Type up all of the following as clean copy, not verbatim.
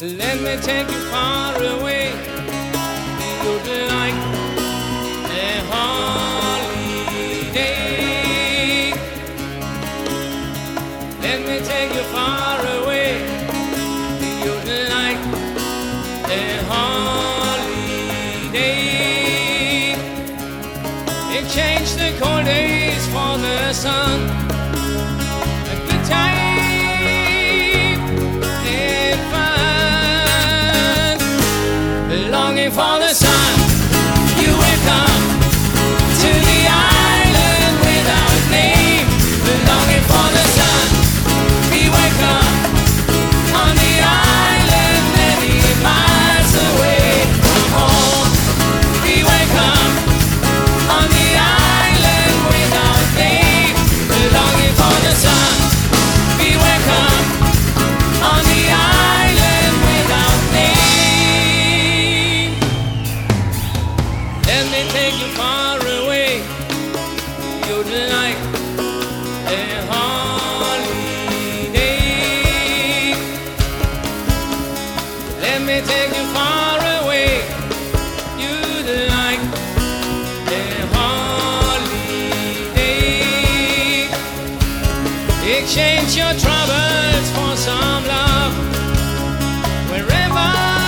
Let me take you far away. You'd like a holiday. Let me take you far away. You'd like a holiday. Exchange the cold days for the sun. A good time. Longing for the sun, you will come to the island without name. Longing for the sun, we wake up on the island many miles away from home. We wake up on the island without name. Longing for the sun, we wake up on the island without name. Let me take you far away. You'd like a holiday. Let me take you far away. You'd like a holiday. Exchange your troubles for some love. Wherever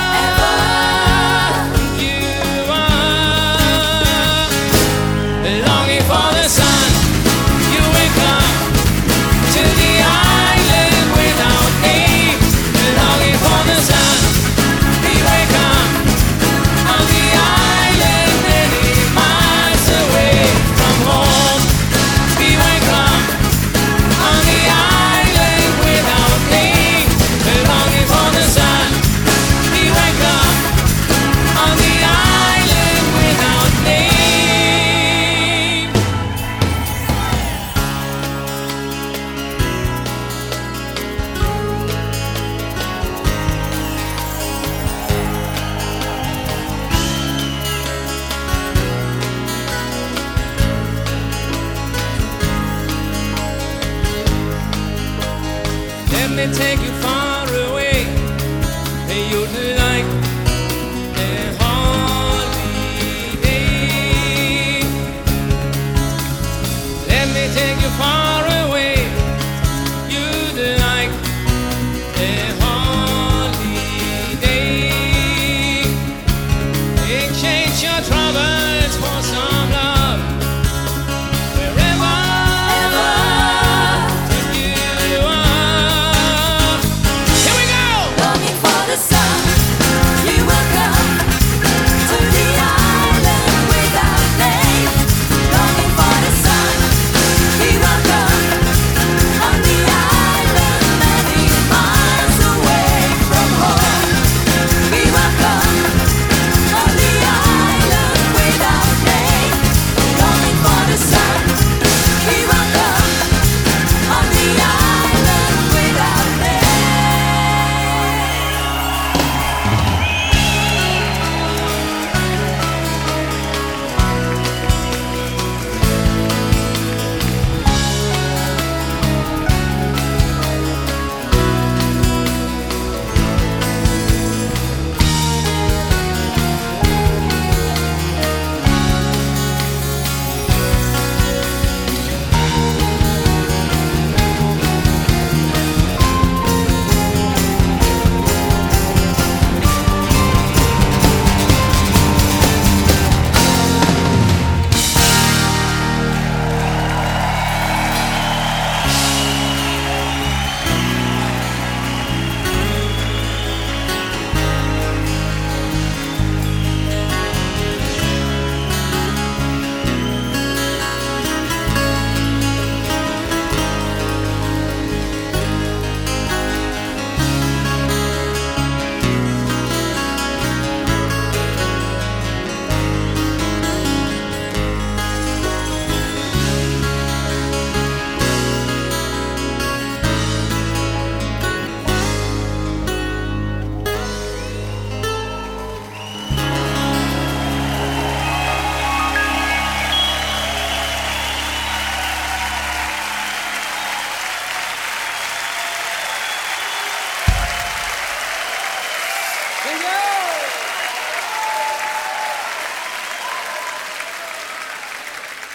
for the sun, you wake up to the island without name. Longing for the sun, we wake up on the island many miles away from home. We wake up on the island without name. Longing for the sun, we wake up on the island without name. Let me take you far